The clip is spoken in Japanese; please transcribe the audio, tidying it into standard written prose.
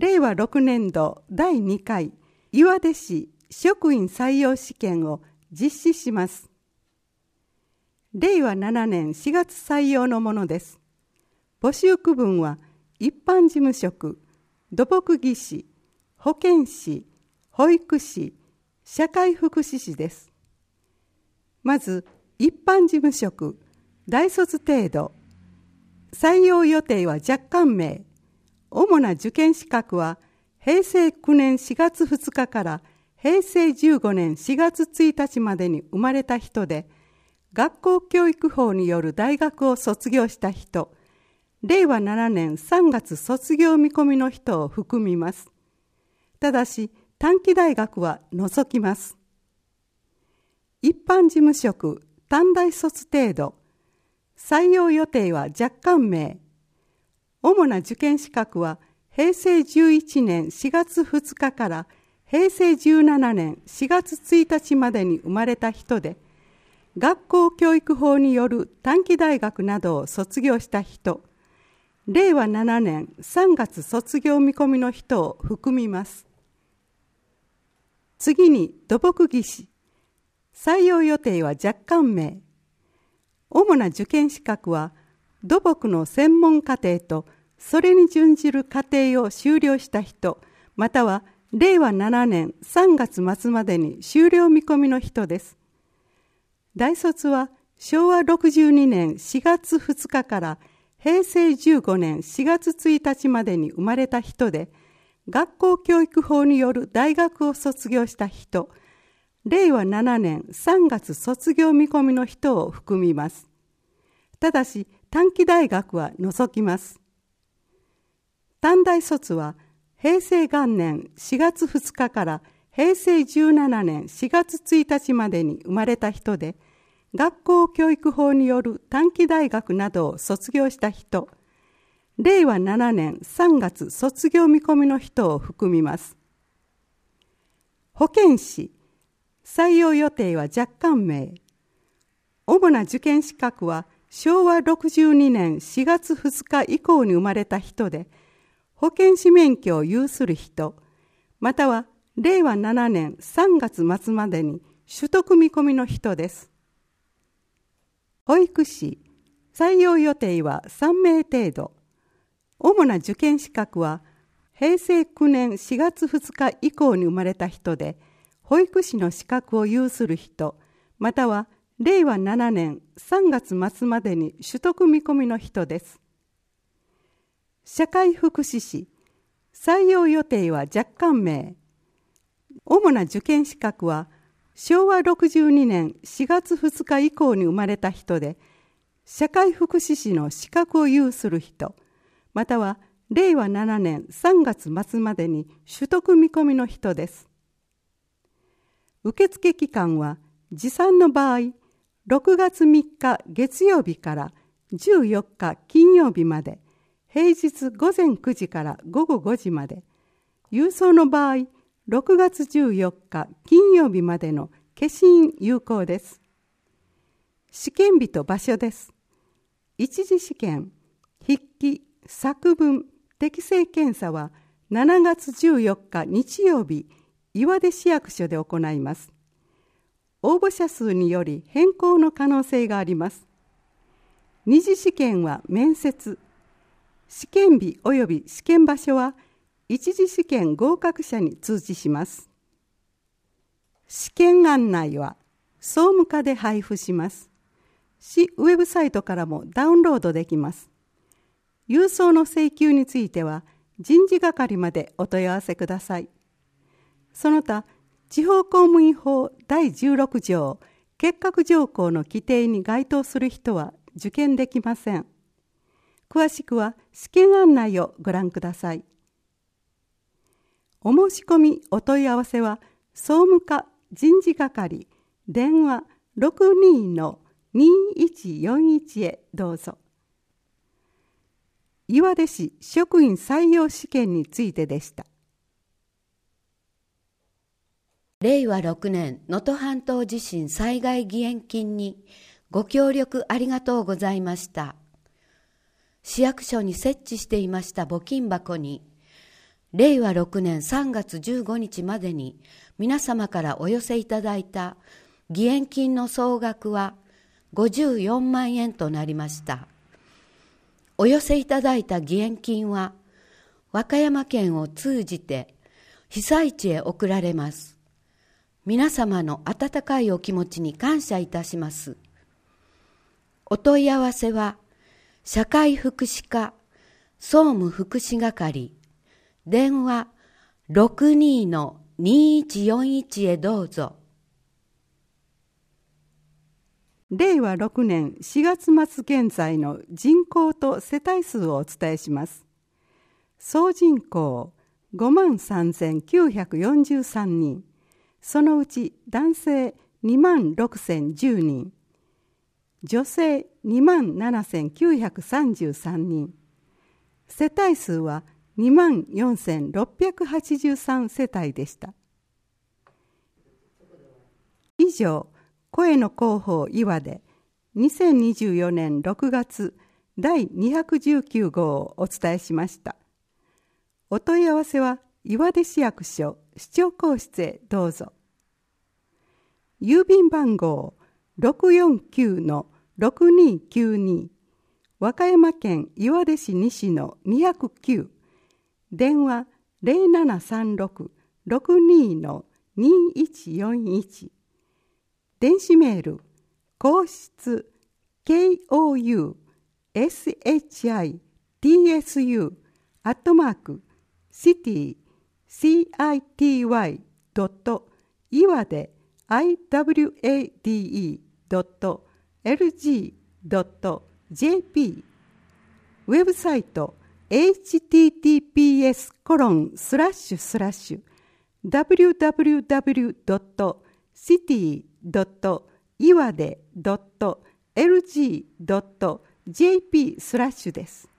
令和6年度第2回岩出市職員採用試験を実施します。令和7年4月採用のものです。募集区分は一般事務職、土木技師、保健師、保育士、社会福祉士です。まず一般事務職、大卒程度。採用予定は若干名。主な受験資格は平成9年4月2日から平成15年4月1日までに生まれた人で、学校教育法による大学を卒業した人、令和7年3月卒業見込みの人を含みます。ただし短期大学は除きます。一般事務職、短大卒程度。採用予定は若干名。主な受験資格は平成11年4月2日から平成17年4月1日までに生まれた人で、学校教育法による短期大学などを卒業した人、令和7年3月卒業見込みの人を含みます。次に土木技師。採用予定は若干名。主な受験資格は土木の専門課程とそれに準じる課程を修了した人、または令和7年3月末までに修了見込みの人です。大卒は昭和62年4月2日から平成15年4月1日までに生まれた人で、学校教育法による大学を卒業した人、令和7年3月卒業見込みの人を含みます。ただし短期大学は除きます。短大卒は平成元年4月2日から平成17年4月1日までに生まれた人で、学校教育法による短期大学などを卒業した人、令和7年3月卒業見込みの人を含みます。保健師。採用予定は若干名。主な受験資格は昭和62年4月2日以降に生まれた人で、保健師免許を有する人、または令和7年3月末までに取得見込みの人です。保育士。採用予定は3名程度。主な受験資格は平成9年4月2日以降に生まれた人で、保育士の資格を有する人、または令和7年3月末までに取得見込みの人です。社会福祉士。採用予定は若干名。主な受験資格は昭和62年4月2日以降に生まれた人で、社会福祉士の資格を有する人、または令和7年3月末までに取得見込みの人です。受付期間は持参の場合、6月3日月曜日から14日金曜日まで、平日午前9時から午後5時まで、郵送の場合、6月14日金曜日までの消印有効です。試験日と場所です。一次試験、筆記、作文、適正検査は7月14日日曜日、岩出市役所で行います。応募者数により変更の可能性があります。二次試験は面接。試験日及び試験場所は一次試験合格者に通知します。試験案内は総務課で配布します。市ウェブサイトからもダウンロードできます。郵送の請求については人事係までお問い合わせください。その他、地方公務員法第16条結核条項の規定に該当する人は受験できません。詳しくは試験案内をご覧ください。お申し込みお問い合わせは総務課人事係電話 62-2141 へどうぞ。岩出市職員採用試験についてでした。 令和6年能登半島地震災害義援金にご協力ありがとうございました。市役所に設置していました募金箱に令和6年3月15日までに皆様からお寄せいただいた義援金の総額は54万円となりました。お寄せいただいた義援金は和歌山県を通じて被災地へ送られます。皆様の温かいお気持ちに感謝いたします。お問い合わせは社会福祉課総務福祉係電話 62-2141 へどうぞ。 令和6年4月末現在の人口と世帯数をお伝えします。総人口53,943人、そのうち男性26,010人、女性27,933人、世帯数は24,683世帯でした。以上、声の広報岩で2024年6月第219号をお伝えしました。お問い合わせは岩出市役所市長公室へどうぞ。郵便番号 649-6292 和歌山県岩出市西の209、電話 0736-62-2141、電子メール皇室 city.city.iwade.lg.jp、 ウェブサイト https://www.city.iwade.lg.jp/ です。